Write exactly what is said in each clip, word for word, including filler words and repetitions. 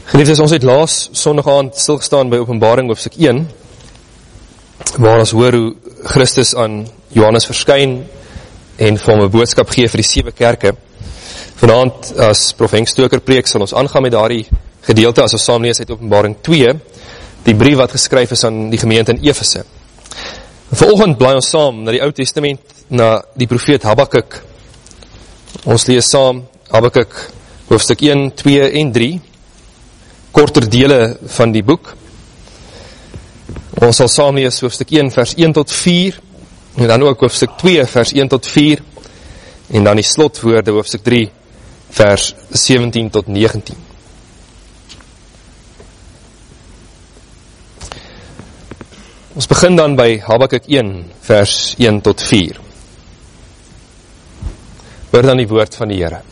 Geliefdes, ons het laas sondag aand stilgestaan by Openbaring hoofstuk een, waar ons hoor hoe Christus aan Johannes verskyn en vir hom 'n boodskap gee vir die sewe kerke. Vanaand, as Prof Henk Stoker preek, sal ons aangaan met daardie gedeelte as ons saam lees uit Openbaring twee, die brief wat geskryf is aan die gemeente in Efese. Vanoggend blaai ons saam na die Ou Testament, na die profeet Habakuk. Ons lees saam Habakuk hoofstuk een, twee en drie, korter dele van die boek. Ons sal saam lees hoofstuk een vers een tot vier, en dan ook hoofstuk twee vers een tot vier, en dan die slotwoorde hoofstuk drie vers sewentien tot negentien. Ons begin dan by Habakuk een vers een tot vier. Hoor dan die woord van die Here.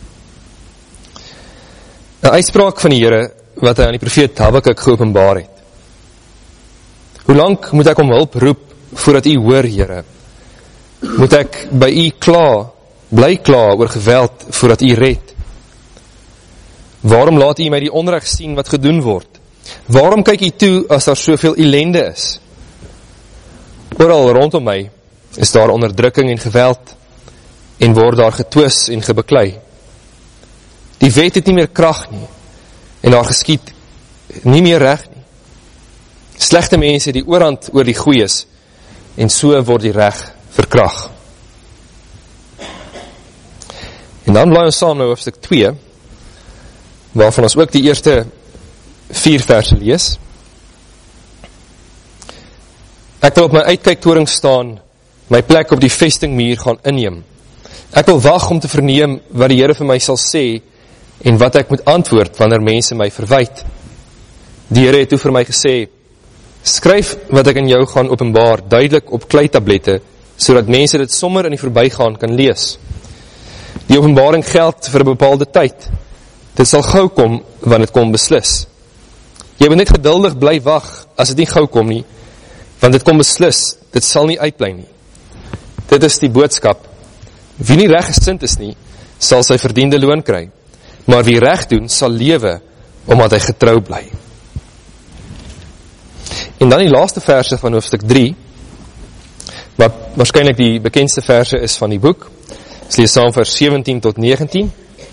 'n Uitspraak van die Here wat hy aan die profeet Habakuk geopenbaar het. Hoe lank moet ek om hulp roep voordat u hoor, Here? Moet ek by u kla, bly kla oor geweld voordat u red? Waarom laat u my die onreg sien wat gedoen word? Waarom kyk u toe as daar soveel ellende is? Oral rondom my is daar onderdrukking en geweld en word daar getwis en gebeklei. Die wet het nie meer krag nie en daar geskied nie meer reg nie. Slegte mense die oorhand oor die goeies en so word die reg verkrag. En dan blaai ons saam na hoofstuk twee, waarvan ons ook die eerste vier verse lees. Ek wil op my uitkyktoring staan, my plek op die vestingmuur gaan inneem. Ek wil wag om te verneem wat die Here vir my sal sê en wat ek moet antwoord wanneer mense my verwyd. Die Here het toe vir my gesê, skryf wat ek in jou gaan openbaar duidelik op kleitablette, sodat mense dit sommer in die verbygaan kan lees. Die openbaring geld vir 'n bepaalde tyd. Dit sal gou kom wanneer dit kom beslis. Jy moet net geduldig bly wag as dit nie gou kom nie, want dit kom beslis, dit sal nie uitbly nie. Dit is die boodskap. Wie nie reggesind is nie, sal sy verdiende loon kry, maar wie reg doen, sal lewe, omdat hy getrou bly. En dan die laaste verse van hoofstuk drie, wat waarskynlik die bekendste verse is van die boek. Ons lees saam vers sewentien tot negentien.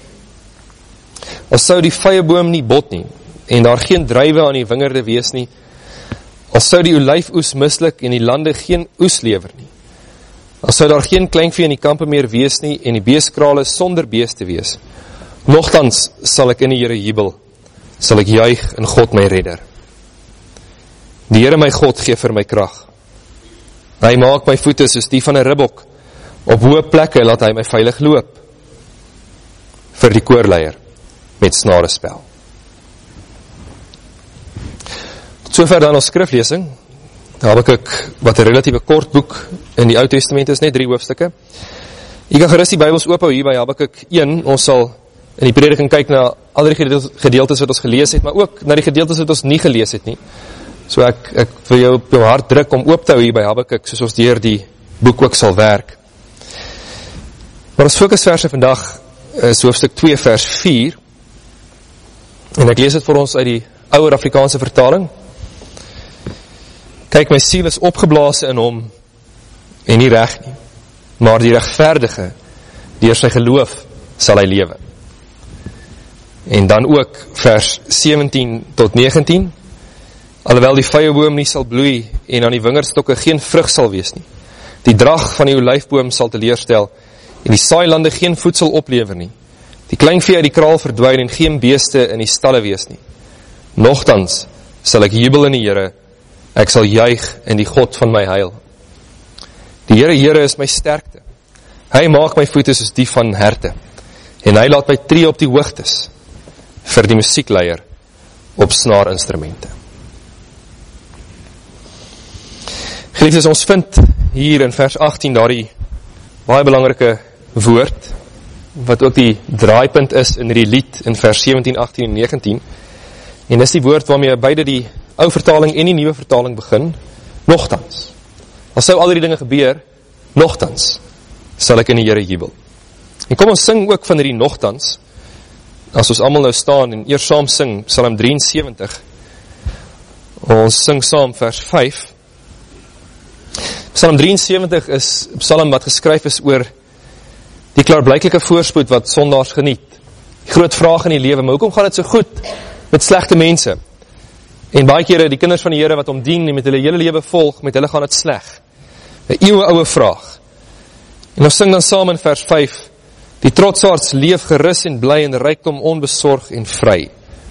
Al sou die vyeboom nie bot nie, en daar geen druiwe aan die wingerde wees nie, al sou die olyfoes mislik en die lande geen oes lewer nie, al sou daar geen kleinvee in die kampe meer wees nie, en die beeskrale sonder beeste wees, nogtans sal ek in die Here jubel, sal ek juig in God my redder. Die Here my God gee vir my krag. Hy maak my voete soos die van 'n ribbok, op hoë plekke laat hy my veilig loop, vir die koorleier met snarespel. Tot sover dan ons skriflesing. Habakuk, wat 'n relatief kort boek in die Ou Testament is, net drie hoofstukke. Jy kan gerus die Bybels oophou hier by Habakuk een. Ons sal in die prediking kyk na al die gedeeltes wat ons gelees het, maar ook na die gedeeltes wat ons nie gelees het nie. So ek, ek wil jou op jou hart druk om oop te hou hier by Habakuk, soos ons deur die boek ook sal werk. Maar ons fokusverse vandag is hoofstuk twee vers vier, en ek lees dit vir ons uit die ouer Afrikaanse vertaling. Kyk, my siel is opgeblaase in hom, en nie reg nie, maar die regverdige, deur sy geloof, sal hy lewe. En dan ook vers sewentien tot negentien, alhoewel die vyeboom nie sal bloei, en aan die wingerdstokke geen vrug sal wees nie, die drag van die olyfboom sal teleurstel, en die saailande geen voedsel oplewer nie, die kleinvee uit die kraal verdwyn, en geen beeste in die stalle wees nie. Nogtans sal ek jubel in die Here, ek sal juig in die God van my heil. Die Here, Here is my sterkte. Hy maak my voete soos die van herte, en hy laat my tree op die hoogtes, vir die musiekleier op snaarinstrumente. Geliefdes, ons vind hier in vers agttien daardie baie belangrike woord, wat ook die draaipunt is in die lied in vers sewentien, agttien en negentien, en dis die woord waarmee beide die ou vertaling en die nuwe vertaling begin, nogtans. Al sou al die dinge gebeur, nogtans sal ek in die Here jubel. En kom ons sing ook van die nogtans, as ons almal nou staan en eers saam sing, Psalm drie en sewentig, ons sing saam vers vyf. Psalm drie en sewentig is psalm wat geskryf is oor die klaarblyklike voorspoed wat sondaars geniet. Die groot vraag in die lewe, maar hoekom gaan dit so goed met slegte mense? En baie kere die kinders van die Here wat hom dien en met hulle hele lewe volg, met hulle gaan dit sleg. 'n eeue ouwe vraag. En ons sing dan saam in vers vyf, die trotsaards leef gerus en bly en rykdom onbesorg en vry.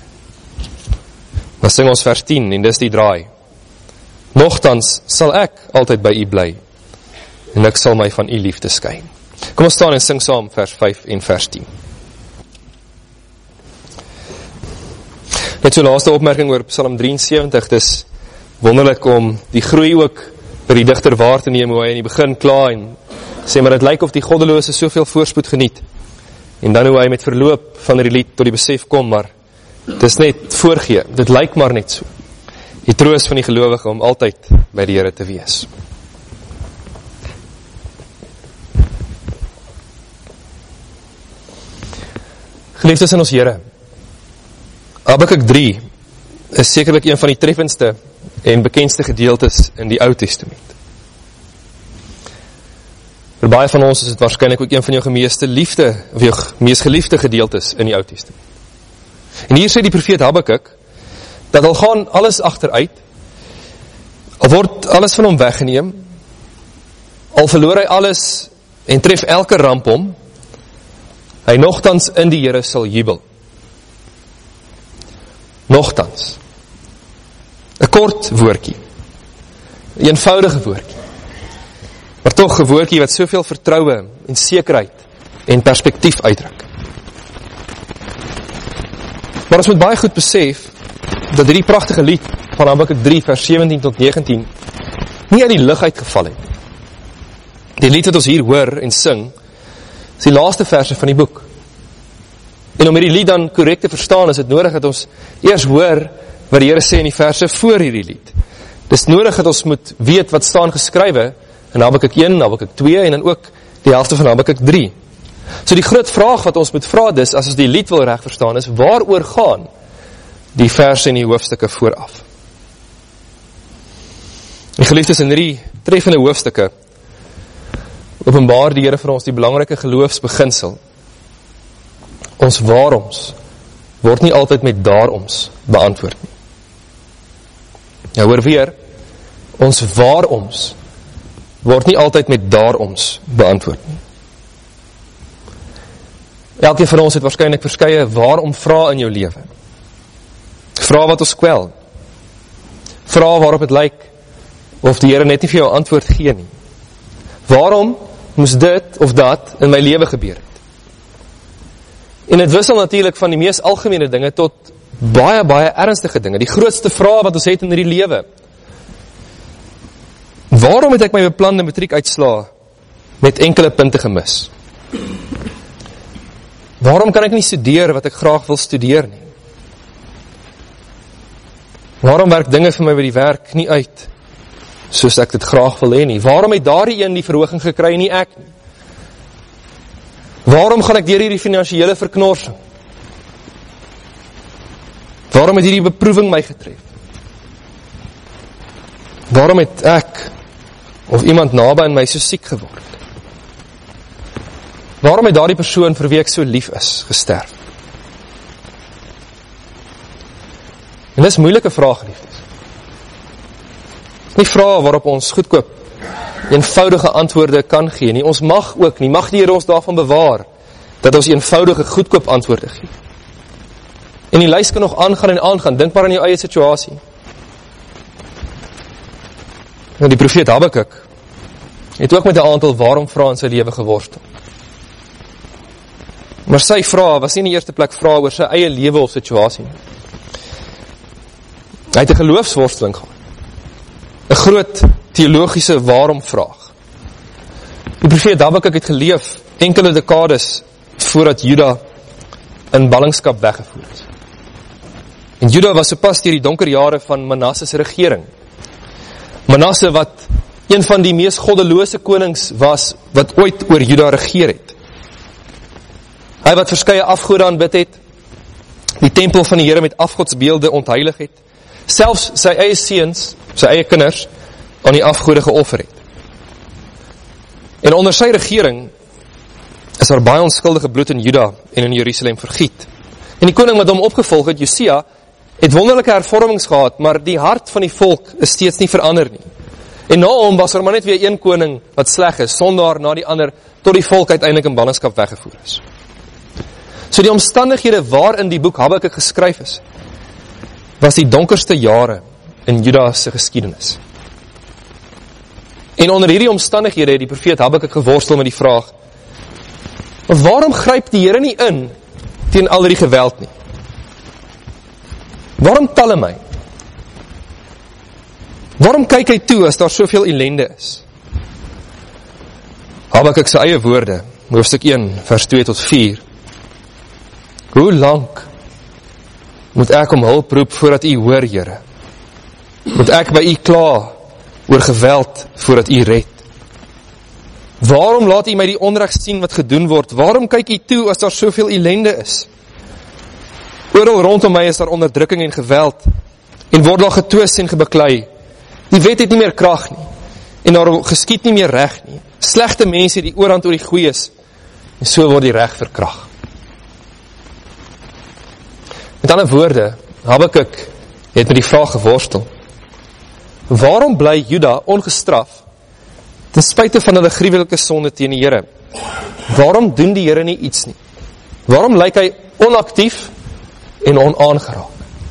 Dan sing ons vers tien en dis die draai. Nogtans sal ek altyd by u bly en ek sal my van u liefde skei. Kom ons staan en sing saam vers vyf en vers tien. Net so laaste opmerking oor Psalm drie en sewentig, dit is wonderlik om die groei ook by die digter waar te neem, hoe hy in die begin kla en sê, maar het lyk of die goddelose soveel voorspoed geniet, en dan hoe hy met verloop van die lied tot die besef kom, maar dit is net voorgee, dit lyk maar net so. Die troos van die gelowige om altyd by die Here te wees. Geliefdes in ons Here, Habakuk drie is sekerlik een van die treffendste en bekendste gedeeltes in die Ou Testament. Vir baie van ons is dit waarskynlik ook een van jou gemeeste liefde, of jou mees geliefde gedeeltes in die Ou Testament. En hier sê die profeet Habakuk, dat al gaan alles achteruit, al word alles van hom weggeneem, al verloor hy alles en tref elke ramp om, hy nogtans in die Here sal jubel. Nogtans. 'n Kort woordjie, 'n eenvoudige woordjie, maar toch 'n woordjie wat soveel vertroue en sekerheid en perspektief uitdruk. Maar ons moet baie goed besef, dat hierdie prachtige lied van Habakuk drie vers sewentien tot negentien nie uit die lug uitgeval het. Die lied wat ons hier hoor en sing, is die laaste verse van die boek. En om hierdie lied dan korrek te verstaan, is het nodig dat ons eers hoor wat die Here sê in die verse voor hierdie lied. Dit is nodig dat ons moet weet wat staan geskrywe in Habakuk een, Habakuk twee en dan ook die helfte van Habakuk drie. So die groot vraag wat ons moet vra dis, as ons die lied wil reg verstaan, is waaroor gaan die verse en die hoofstukke vooraf. En geliefdes, in hierdie treffende hoofstukke openbaar die Here vir ons die belangrike geloofsbeginsel. Ons waaroms word nie altyd met daaroms beantwoord nie. Ja, hoor weer, ons waaroms word nie altyd met daaroms beantwoord nie. Elkeen van ons het waarskynlik verskeie waarom vra in jou lewe. Vra wat ons kwel. Vra waarop het lyk of die Here net nie vir jou antwoord gee nie. Waarom moes dit of dat in my lewe gebeur het? En het wissel natuurlik van die mees algemene dinge tot baie, baie ernstige dinge. Die grootste vraag wat ons het in hierdie lewe. Waarom het ek my beplande matriek uitslaa met enkele punte gemis? Waarom kan ek nie studeer wat ek graag wil studeer nie? Waarom werk dinge vir my by die werk nie uit soos ek dit graag wil hê nie? Waarom het daardie een die verhoging gekry en nie ek nie? Waarom gaan ek deur hierdie finansiële verknorsing? Waarom het hierdie beproewing my getref? Waarom het ek of iemand naby aan my so siek geword? Waarom het daardie persoon vir wie ek so lief is, gesterf? En dis moeilike vraag, liefdes. Nie vraag waarop ons goedkoop eenvoudige antwoorde kan gee nie. Ons mag ook nie, mag die Here ons daarvan bewaar, dat ons eenvoudige goedkoop antwoorde gee. En die lys kan nog aangaan en aangaan, dink maar aan jou eie situasie. Nou die profeet Habakuk het ook met 'n aantal waarom vrae in sy lewe geworstel. Maar sy vrae was nie in die eerste plek vrae oor sy eie lewe of situasie. Hy het 'n geloofsworsteling gehad. 'n Groot teologiese waarom vraag. Die profeet Habakuk het geleef enkele dekades voordat Juda in ballingskap weggevoer is. En Juda was sopas deur die donker jare van Manasse se regering. Manasse wat een van die mees goddelose konings was wat ooit oor Juda regeer het. Hy wat verskeie afgode aanbid het, die tempel van die Here met afgodsbeelde ontheilig het, selfs sy eie seuns, sy eie kinders, aan die afgode geoffer het. En onder sy regering is daar baie onskuldige bloed in Juda en in Jerusalem vergiet. En die koning wat hom opgevolg het, Josia, het wonderlike hervormings gehad, maar die hart van die volk is steeds nie verander nie. En na hom was er maar net weer een koning wat sleg is, sondaar na die ander, tot die volk uiteindelik in ballingskap weggevoer is. So die omstandighede waarin die boek Habakuk geskryf is, was die donkerste jare in Juda se geskiedenis. En onder hierdie omstandighede het die profeet Habakuk geworstel met die vraag, waarom gryp die Here nie in teen al die geweld nie? Waarom tel hy my? Waarom kyk hy toe as daar soveel ellende is? Habakuk sy eie woorde, hoofstuk een, vers twee tot vier. Hoe lank moet ek om hulp roep voordat u hoor, Here? Moet ek by u kla oor geweld voordat u red? Waarom laat u my die onreg sien wat gedoen word? Waarom kyk u toe as daar soveel ellende is? Oral rondom my is daar onderdrukking en geweld, en word daar getwis en gebeklei. Die wet het nie meer krag nie, en daar geskied nie meer reg nie. Slegte mense die oorhand oor die goeies, en so word die reg verkrag. Met ander woorde, Habakuk het met die vraag geworstel, waarom bly Juda ongestraf, ten spyte van hulle gruwelike sonde teen die Here? Waarom doen die Here nie iets nie? Waarom lyk hy onaktief en onaangeraak?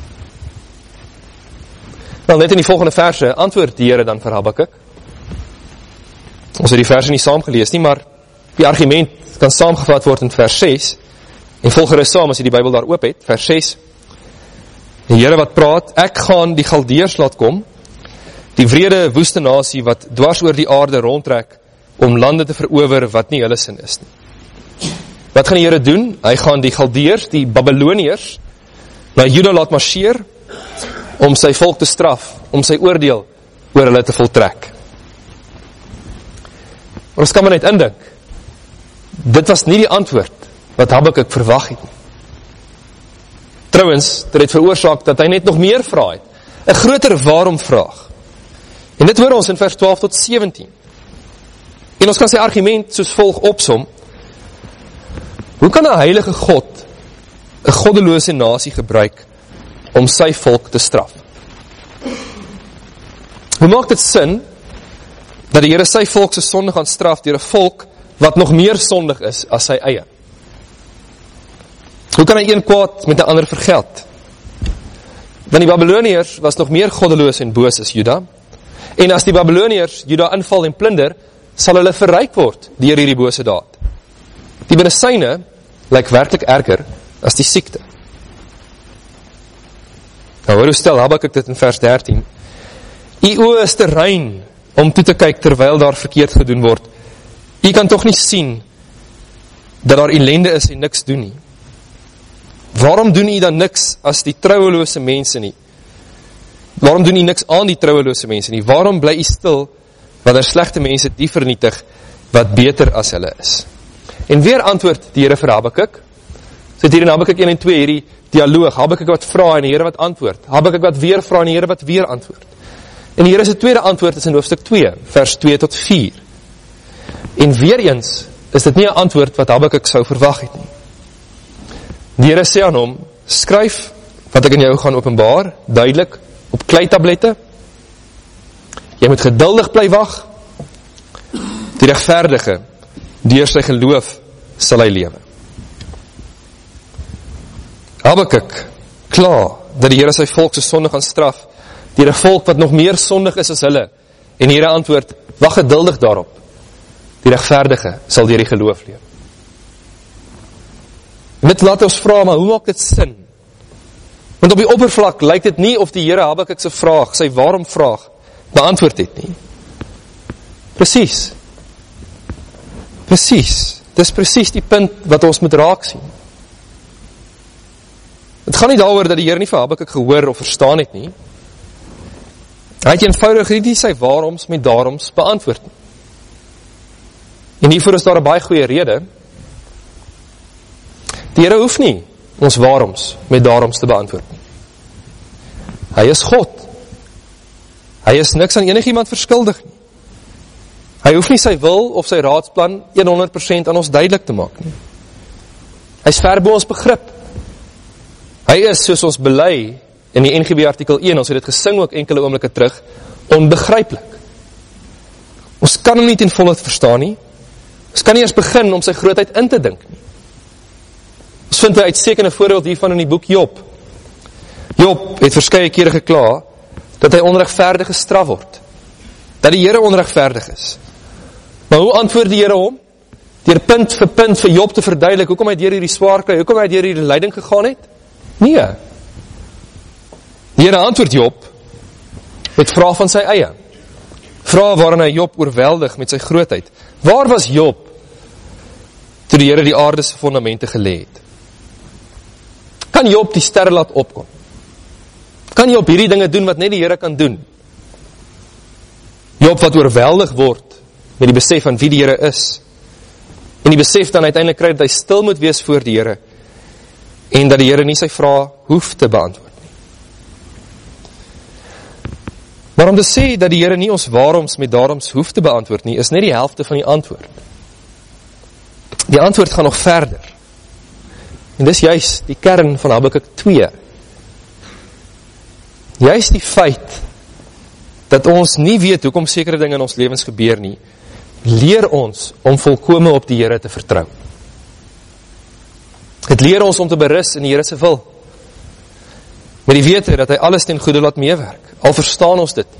Nou, net in die volgende verse antwoord die Here dan vir Habakuk. Ons het die verse nie saam gelees nie, maar die argument kan saamgevat word in vers ses, en volg gerus saam as jy die Bybel daar oop het, vers ses. Die Here wat praat, ek gaan die Galdeërs laat kom, die wrede woeste nasie wat dwars oor die aarde rondtrek, om lande te verower wat nie hulle sin is nie. Wat gaan die Here doen? Hy gaan die Galdeërs, die Babyloniërs, na Juda laat marcheer, om sy volk te straf, om sy oordeel oor hulle te voltrek. Maar ons kan maar net indink, dit was nie die antwoord wat Habakuk verwag het nie. Trouwens, dit het veroorsaak dat hy net nog meer vraag het, 'n groter waarom vraag. En dit hoor ons in vers twaalf tot sewentien. En ons kan sy argument soos volg opsom: hoe kan 'n heilige God 'n goddelose nasie gebruik om sy volk te straf? Hoe maak dit sin dat die Here sy volk se sonde gaan straf deur 'n volk wat nog meer sondig is as sy eie? Hoe kan hy een kwaad met 'n ander vergeld? Want die Babyloniërs was nog meer goddeloos en boos as Juda, en as die Babyloniërs Juda inval en plunder, sal hulle verryk word deur hierdie bose daad. Die medisyne lyk werklik erger as die siekte. Nou hoor hoe stel Habakuk dit in vers dertien. U oë is te rein om toe te kyk terwyl daar verkeerd gedoen word. U kan tog nie sien dat daar ellende is en niks doen nie. Waarom doen u dan niks as die trouelose mense nie? Waarom doen u niks aan die trouelose mense nie? Waarom bly u stil wanneer slegte mense die vernietig wat beter as hulle is? En weer antwoord die Here vir Habakuk. So het hier in Habakuk een en twee hierdie dialoog, Habakuk wat vra en die Here wat antwoord, Habakuk wat weer vra en die Here wat weer antwoord. En die Here se tweede antwoord is in hoofstuk twee, vers twee tot vier. En weer eens is dit nie 'n antwoord wat Habakuk sou verwag het nie. Die Here sê aan hom, skryf wat ek in jou gaan openbaar, duidelik, op kleitablette. Jy moet geduldig bly wag. Die regverdige, deur sy geloof sal hy lewe. Habakuk kla dat die Here sy volk se sonde gaan straf, deur 'n volk wat nog meer sondig is as hulle. En die Here antwoord, wag geduldig daarop. Die regverdige sal deur die geloof lewe. En dit laat ons vra, maar hoe maak dit sin? Want op die oppervlak lyk dit nie of die Here Habakuk se vraag, sy waarom vraag, beantwoord het nie. Presies. Presies. Dis presies die punt wat ons moet raak sien. Het gaan nie daaroor dat die Here nie vir Habakuk gehoor of verstaan het nie. Hy het eenvoudig nie sy waaroms met daaroms beantwoord nie. En hiervoor is daar 'n baie goeie rede. Die Here hoef nie ons waaroms met daaroms te beantwoord nie. Hy is God. Hy is niks aan enigiemand verskuldig nie. Hy hoef nie sy wil of sy raadsplan honderd persent aan ons duidelik te maak nie. Hy is ver bo ons begrip. Hy is, soos ons bely in die N G B artikel een, ons het dit gesing ook enkele oomblikke terug, onbegryplik. Ons kan hom nie ten volle verstaan nie. Ons kan nie eers begin om sy grootheid in te dink nie. Ons vind 'n uitstekende voorbeeld hiervan in die boek Job. Job het verskeie kere gekla dat hy onregverdig gestraf word. Dat die Here onregverdig is. Maar hoe antwoord die Here hom? Deur punt vir punt vir Job te verduidelik hoekom hy deur hierdie swaar kry, hoekom hy deur hierdie lyding gegaan het? Nee. Die Here antwoord Job met vrae van sy eie. Vrae waarin hy Job oorweldig met sy grootheid. Waar was Job toe die Here die aarde se fondamente gelê het? Kan Job die sterre laat opkom? Kan Job hierdie dinge doen wat net die Here kan doen? Job wat oorweldig word met die besef van wie die Here is. En die besef dan uiteindelik kry dat hy stil moet wees voor die Here en dat die Here nie sy vrae hoef te beantwoord nie. Maar om te sê dat die Here nie ons waaroms met daaroms hoef te beantwoord nie, is net die helfte van die antwoord. Die antwoord gaan nog verder. En dis juist die kern van Habakuk twee. Juist die feit dat ons nie weet hoekom sekere dinge in ons lewens gebeur nie, leer ons om volkome op die Here te vertrou. Het leer ons om te berus in die Here se wil. Met die wete dat hy alles ten goeie laat meewerk. Al verstaan ons dit.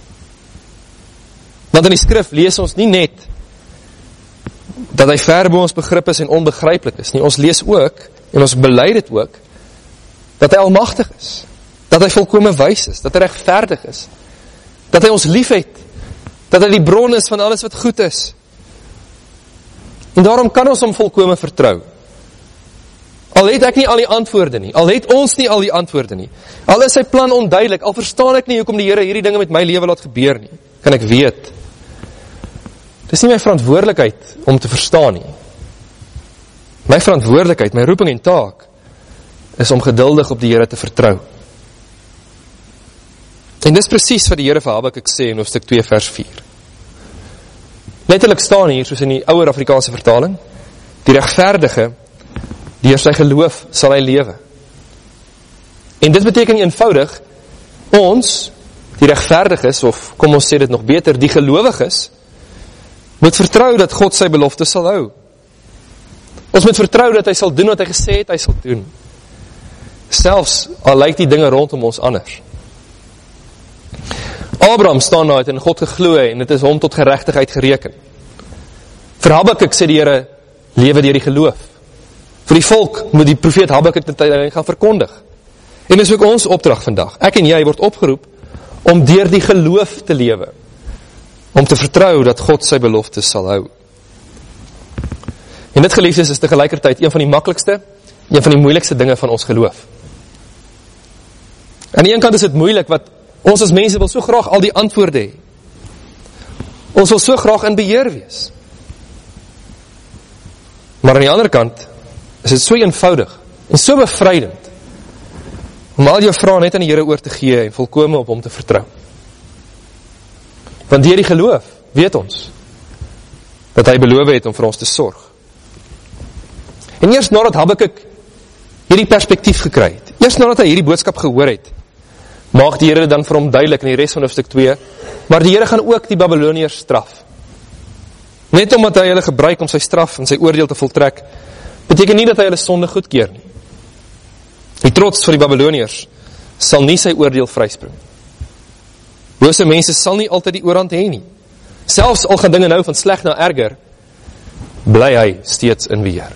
Want in die skrif lees ons nie net dat hy ver bo ons begrip is en onbegryplik is nie. Ons lees ook, en ons bely dit ook, dat hy almagtig is. Dat hy volkome wys is. Dat hy regverdig is. Dat hy ons lief het. Dat hy die bron is van alles wat goed is. En daarom kan ons hom volkome vertrou. Al het ek nie al die antwoorde nie, al het ons nie al die antwoorde nie, al is sy plan onduidelik, al verstaan ek nie hoekom die Here hierdie dinge met my lewe laat gebeur nie, kan ek weet. Dis nie my verantwoordelikheid om te verstaan nie. My verantwoordelikheid, my roeping en taak, is om geduldig op die Here te vertrou. En dis presies wat die Here vir Habakuk sê in hoofstuk twee vers vier. Letterlik staan hier, soos in die ouer Afrikaanse vertaling, die regverdige, deur sy geloof sal hy lewe. En dit beteken eenvoudig, ons, die regverdiges, of kom ons sê dit nog beter, die gelowiges, moet vertrou dat God sy belofte sal hou. Ons moet vertrou dat hy sal doen wat hy gesê het, hy sal doen. Selfs al lyk die dinge rondom ons anders. Abraham staan daar en God geglo en dit is hom tot geregtigheid gereken. Vir Habakuk sê die Here, lewe deur die geloof. Vir die volk moet die profeet Habakuk dit gaan verkondig. En dis ook ons opdrag vandag. Ek en jy word opgeroep om deur die geloof te lewe. Om te vertrou dat God sy beloftes sal hou. En dit, geliefdes, is tegelijkertijd een van die maklikste, een van die moeilikste dinge van ons geloof. Aan die een kant is dit moeilik, wat ons as mense wil so graag al die antwoorde hê. Ons wil so graag in beheer wees. Maar aan die ander kant is dit so eenvoudig en so bevrydend om al jou vrae net aan die Here oor te gee en volkome op hom te vertrou. Want deur die geloof weet ons dat hy beloof het om vir ons te sorg. En eers nadat Habakuk hierdie perspektief gekry het, eers nadat hy hierdie boodskap gehoor het, maak die Here dan vir hom duidelik in die res van hoofstuk twee, maar die Here gaan ook die Babyloniërs straf. Net omdat hy hulle gebruik om sy straf en sy oordeel te voltrek, beteken nie dat hy hulle sonde goedkeur nie. Die trots van die Babyloniërs sal nie sy oordeel vryspring. Bose mense sal nie altyd die oorhand hê nie. Selfs al gaan dinge nou van sleg na erger, bly hy steeds in beheer.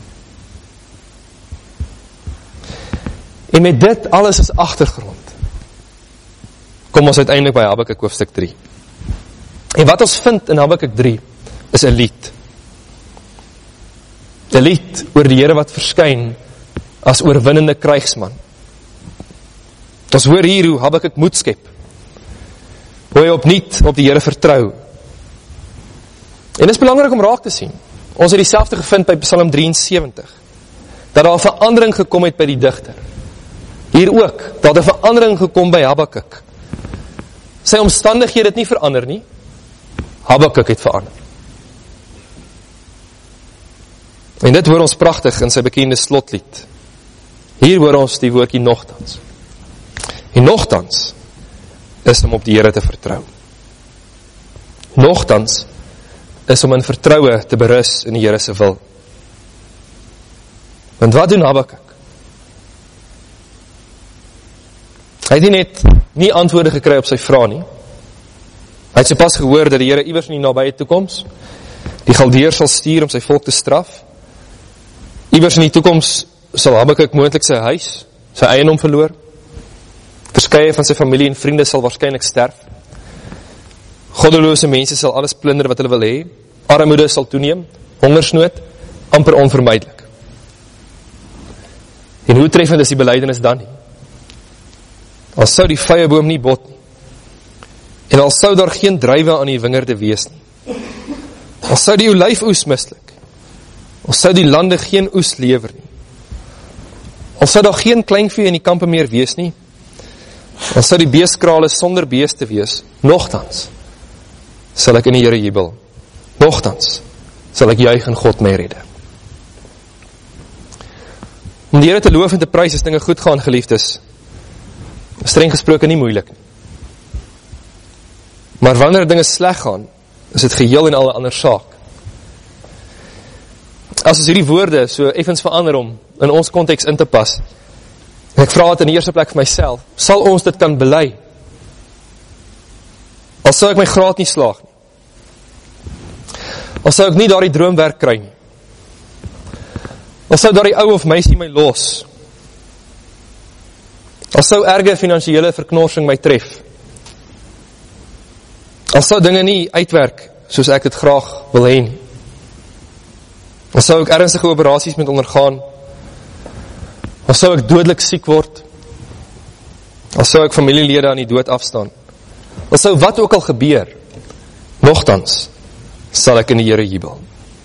En met dit alles as agtergrond, kom ons uiteindelik by Habakuk hoofstuk drie. En wat ons vind in Habakuk drie, is 'n lied. 'n Lied oor die Here wat verskyn as oorwinnende krygsman. Ons hoor hier hoe Habakuk moed skep, hoe hy opnuut op die Here vertrou. En dit is belangrik om raak te sien. Ons het dieselfde gevind by Psalm drie en sewentig. dat daar 'n verandering gekom het by die digter. Hier ook, dat 'n verandering gekom by Habakuk. Sy omstandighede het nie verander nie, Habakuk het verander. En dit hoor ons pragtig in sy bekende slotlied. Hier hoor ons die woordjie nogtans. En nogtans is om op die Here te vertrou. Nogtans is om in vertroue te berus in die Here se wil. Want wat doen Habakuk? Hy het nie net nie antwoorde gekry op sy vraag nie. Hy het sopas gehoor dat die Here iewers in die nabye toekoms die Galdeërs sal stuur om sy volk te straf. Iewers in die toekoms sal Habakuk moontlik sy huis, sy eiendom verloor. Verskeie van sy familie en vriende sal waarskynlik sterf. Goddelose mense sal alles plunder wat hulle wil hê. Armoede sal toeneem, hongersnood, amper onvermydelik. En hoe treffend is die belydenis dan nie? Al sou die vyeboom nie bot nie, en al sou daar geen druiwe aan die wingerde wees nie, al sou die olyfoes mislik, al sou die lande geen oes lewer nie, al sou daar geen kleinvee in die kampe meer wees nie, al sou die beeskrale sonder beeste wees, nogtans sal ek in die Here jubel, nogtans sal ek juig in God my redder. Om die Here te loof en te prys as dinge goed gaan, geliefdes, streng gesproke nie moeilik nie. Maar wanneer dinge sleg gaan, is dit geheel en al 'n ander saak. As ons hierdie woorde so effens verander om in ons konteks in te pas, en ek vra dit in die eerste plek vir myself, sal ons dit kan bely? Al sou ek my graad nie slaag nie. Al sou ek nie daardie droomwerk kry nie. Al sou daardie ou of meisie my los. Al sou erge finansiële verknorsing my tref. Al sou dinge nie uitwerk soos ek dit graag wil hê nie. Al sou ek ernstige operasies moet ondergaan. Al sou ek dodelik siek word. Al sou ek familielede aan die dood afstaan. Al sou wat ook al gebeur, nogtans sal ek in die Here jubel.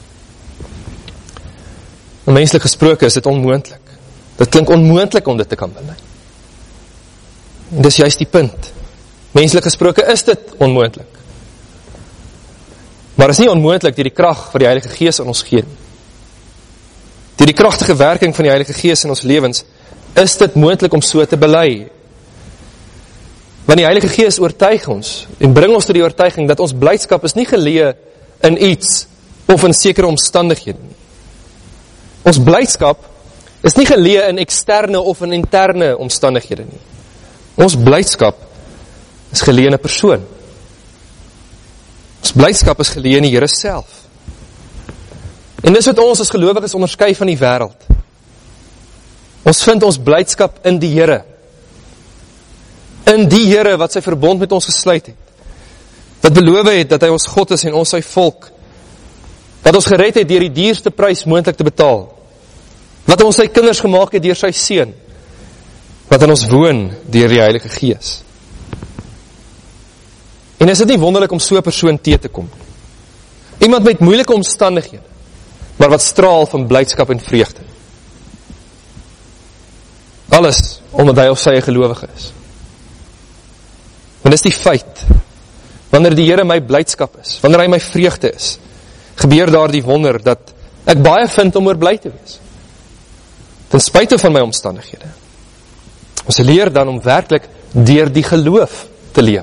En menslik gesproke is dit onmoontlik. Dit klink onmoontlik om dit te kan bely. En dis juist die punt. Menslik gesproke is dit onmoontlik. Maar is nie onmoontlik deur die krag van die Heilige Gees in ons gee. Deur die kragtige werking van die Heilige Gees in ons lewens, is dit moontlik om so te bely. Want die Heilige Gees oortuig ons en bring ons tot die oortuiging dat ons blydskap is nie geleë in iets of in sekere omstandighede nie. Ons blydskap is nie geleë in eksterne of in interne omstandighede nie. Ons blydskap is geleë in 'n persoon. Ons blydskap is geleë in die Here self. En dis wat ons as gelowiges onderskei van die wêreld. Ons vind ons blydskap in die Here. In die Here wat sy verbond met ons gesluit het. Wat beloof het dat hy ons God is en ons sy volk. Wat ons gered het deur die duurste prys moontlik te betaal. Wat ons sy kinders gemaak het deur sy seun. Wat in ons woon deur die Heilige Gees. En is dit nie wonderlik om so 'n persoon te te kom? Iemand met moeilike omstandighede, maar wat straal van blydskap en vreugde. Alles omdat hy of sy 'n gelowige is. En dis die feit, wanneer die Here my blydskap is, wanneer hy my vreugde is, gebeur daar die wonder dat ek baie vind om oor bly te wees. Ten spyte van my omstandighede. Ons leer dan om werklik deur die geloof te lewe.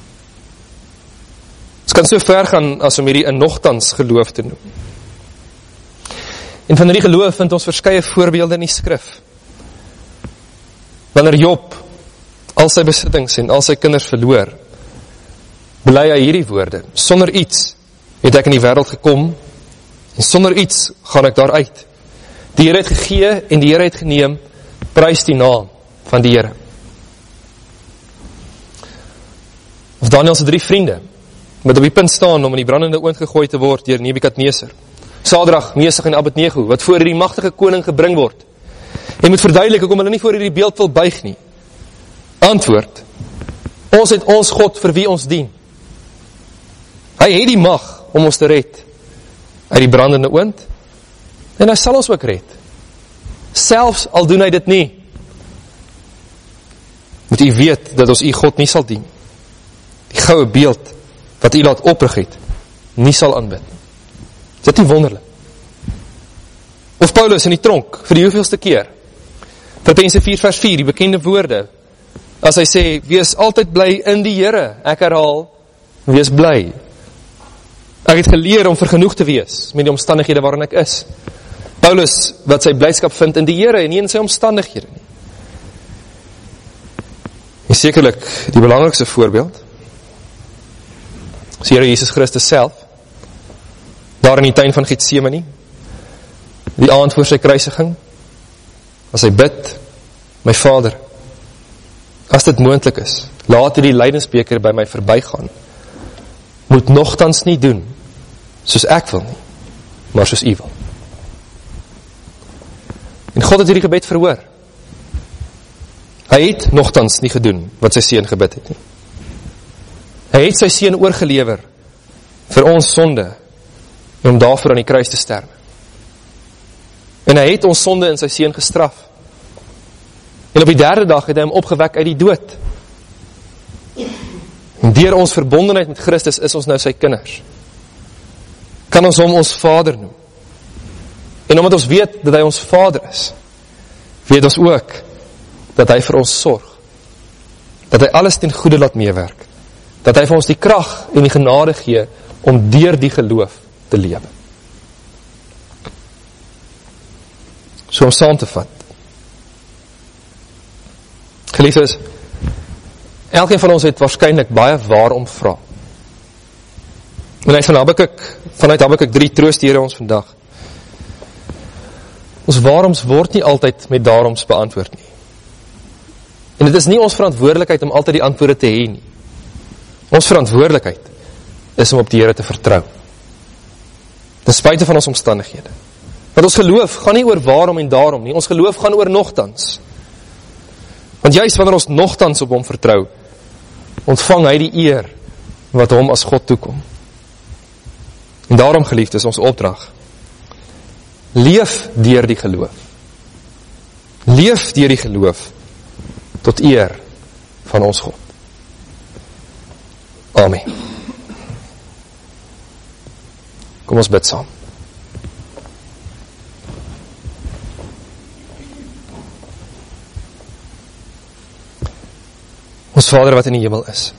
Ons kan so ver gaan as om hierdie 'n nogtans geloof te noem. En van hierdie geloof vind ons verskeie voorbeelde in die skrif. Wanneer Job al sy besittings en al sy kinders verloor, bely hy hierdie woorde: sonder iets het ek in die wêreld gekom, en sonder iets gaan ek daaruit. Die Here het gegee en die Here het geneem, prys die naam van die Here. Of Daniel se drie vriende, wat op die punt staan om in die brandende oond gegooi te word deur Nebukadneser. Sadrag, Mesach en Abednego, wat voor hierdie magtige koning gebring word. En moet verduidelik hoekom hulle nie voor hierdie beeld wil buig nie. Antwoord: ons het ons God vir wie ons dien. Hy het die mag om ons te red uit die brandende oond, en hy sal ons ook red. selfs al doen hy dit nie, moet u weet dat ons u God nie sal dien. Die goue beeld wat u laat oprig het, nie sal aanbid. Is dit nie wonderlik? Of Paulus in die tronk, vir die hoeveelste keer, Filippense vier vers vier, die bekende woorde, as hy sê, wees altyd bly in die Here, ek herhaal, wees bly. Ek het geleer om vergenoeg te wees, met die omstandighede waarin ek is. Paulus, wat sy blydskap vind in die Here, en nie in sy omstandighede nie. En sekerlik, die belangrikste voorbeeld, is Here Jesus Christus self, daar in die tuin van Getsemane, die aand voor sy kruisiging, as hy bid, my Vader, as dit moontlik is, laat die lydensbeker by my verbygaan, moet nogtans nie doen, soos ek wil nie, maar soos u wil. En God het hierdie gebed verhoor. Hy het nogtans nie gedoen, wat sy seun gebid het nie. Hy het sy seun oorgelewer, vir ons sonde, en om daarvoor aan die kruis te sterwe. En hy het ons sonde in sy seun gestraf. En op die derde dag het hy hom opgewek uit die dood. En deur ons verbondenheid met Christus is ons nou sy kinders. Kan ons hom ons Vader noem. En omdat ons weet dat hy ons Vader is, weet ons ook dat hy vir ons sorg. Dat hy alles ten goede laat meewerk. Dat hy vir ons die krag en die genade gee om deur die geloof te lewe. So om saam te vat. Geliefdes, elkeen van ons het waarskynlik baie waarom vra. En uit van Habakuk, vanuit Habakuk drie troost die Here ons vandag. Ons waaroms word nie altyd met daaroms beantwoord nie. En dit is nie ons verantwoordelikheid om altyd die antwoorde te hê nie. Ons verantwoordelikheid is om op die Here te vertrou. Ten spyte van ons omstandighede. Want ons geloof gaan nie oor waarom en daarom nie, ons geloof gaan oor nogtans. Want juist wanneer ons nogtans op hom vertrou, ontvang hy die eer wat hom as God toekom. En daarom, geliefd, is ons opdrag. Leef deur die geloof. Leef deur die geloof tot eer van ons God. Amen. Kom ons bid saam. Ons Vader wat in die hemel is.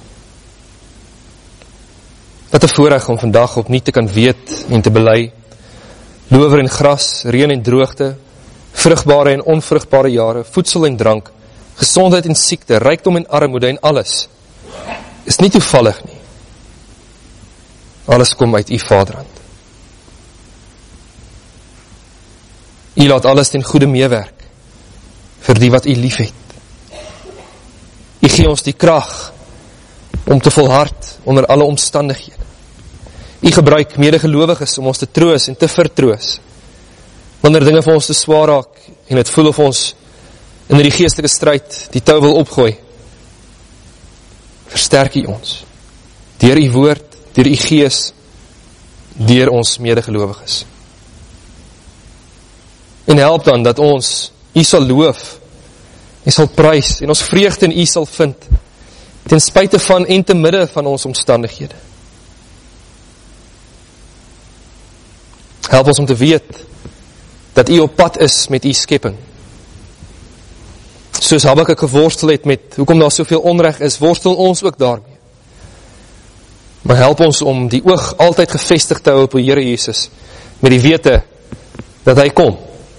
Wat 'n voorreg om vandag opnuut te kan weet en te bely, lower en gras, reën en droogte, vrugbare en onvrugbare jare, voedsel en drank, gesondheid en siekte, rykdom en armoede en alles, is nie toevallig nie. Alles kom uit u Vaderhand. U laat alles ten goede meewerk, vir die wat u lief het. U gee ons die krag om te volhard onder alle omstandighede. U gebruik medegelowiges om ons te troos en te vertroos. Wanneer dinge vir ons te swaar raak en het voel of ons in die geestelike stryd die tou wil opgooi, versterk u ons. Deur u woord, deur u gees, deur ons medegelowiges. En help dan dat ons u sal loof, u sal prys en ons vreugde in u sal vind, ten spyte van en te midde van ons omstandighede. Help ons om te weet dat u op pad is met u skepping. Soos Habakuk geworstel het met hoekom daar soveel onreg is, worstel ons ook daarmee. Maar help ons om die oog altyd gevestig te hou op die Here Jesus, met die wete dat hy kom.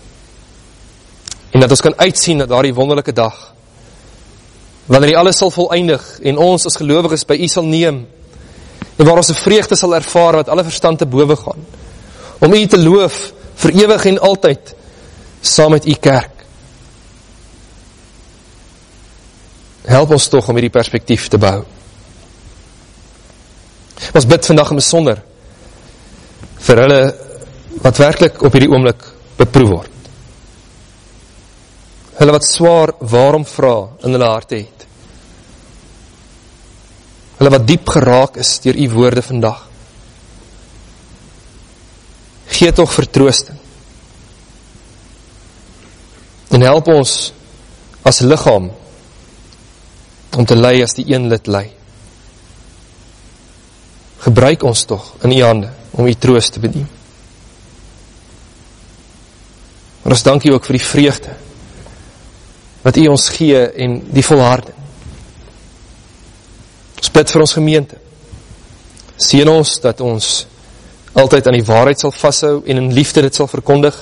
En dat ons kan uitsien na daardie wonderlike dag, wanneer hy alles sal voleindig, en ons as gelowiges by u sal neem, en waar ons 'n vreugde sal ervaar, wat alle verstand te bowe gaan, om u te loof, vir ewig en altyd, saam met u kerk. Help ons toch om hierdie perspektief te bou. Ons bid vandag in besonder, vir hulle, wat werklik op hierdie oomblik beproef word. Hulle wat swaar waarom vra in hulle harte het. Hulle wat diep geraak is deur u woorde vandag. Gee toch vertroosting. En help ons as liggaam om te lei as die een lid lei. Gebruik ons tog in u hande om u troost te bedien. Maar ons dank u ook vir die vreugde wat u ons gee en die volharding. Ons bid vir ons gemeente. Seën ons dat ons altyd aan die waarheid sal vashou en in liefde dit sal verkondig.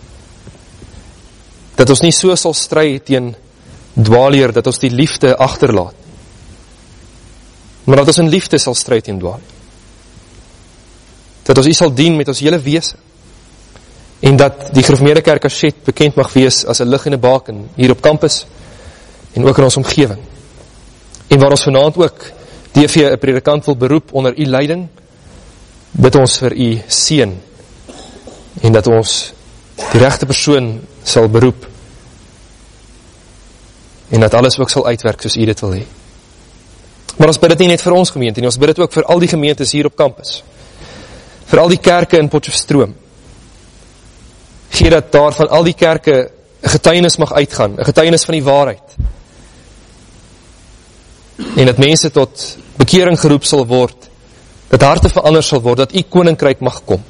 Dat ons nie so sal stry teen dwaalleer, dat ons die liefde agterlaat. Maar dat ons in liefde sal stry teen dwaalleer. Dat ons u sal dien met ons hele wese. En dat die Gereformeerde Kerk Aset bekend mag wees as 'n lig en 'n baken hier op kampus en ook in ons omgewing. En waar ons vanaand ook D V 'n predikant wil beroep onder u leiding, bid ons vir u seën en dat ons die regte persoon sal beroep en dat alles ook sal uitwerk soos u dit wil hê. Maar ons bid dit nie net vir ons gemeente nie, ons bid dit ook vir al die gemeentes hier op kampus, vir al die kerke in Potchefstroom. Gee dat daar van al die kerke 'n getuienis mag uitgaan, 'n getuienis van die waarheid. En dat mense tot bekering geroep sal word, dat harte verander sal word, dat u koninkryk mag kom.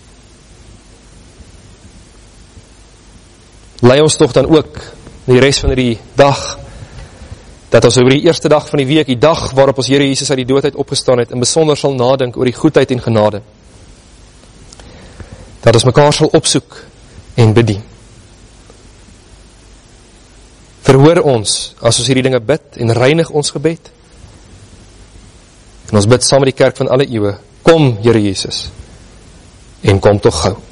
Lei ons toch dan ook die res van die dag, dat ons oor die eerste dag van die week, die dag waarop ons Here Jesus uit die doodheid opgestaan het, en besonder sal nadink oor die goedheid en genade. Dat ons mekaar sal opsoek en bedien. Verhoor ons as ons hierdie dinge bid en reinig ons gebed. En ons bid saam met die kerk van alle eeue, kom Here Jesus, en kom toch gou.